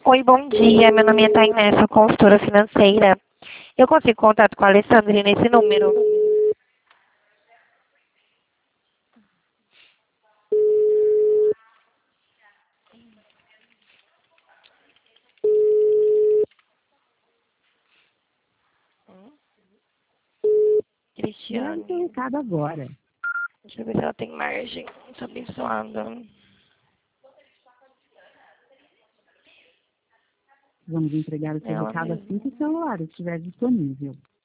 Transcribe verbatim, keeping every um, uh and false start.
Oi, bom dia. Meu nome é Tainá, sou consultora financeira. Eu consigo contato com a Alessandra nesse número. Grave seu Cristiane. recado agora. Deixa eu ver se ela tem margem. Sou abençoada. Vamos entregar o seu Ela recado mesma. assim que o celular estiver disponível.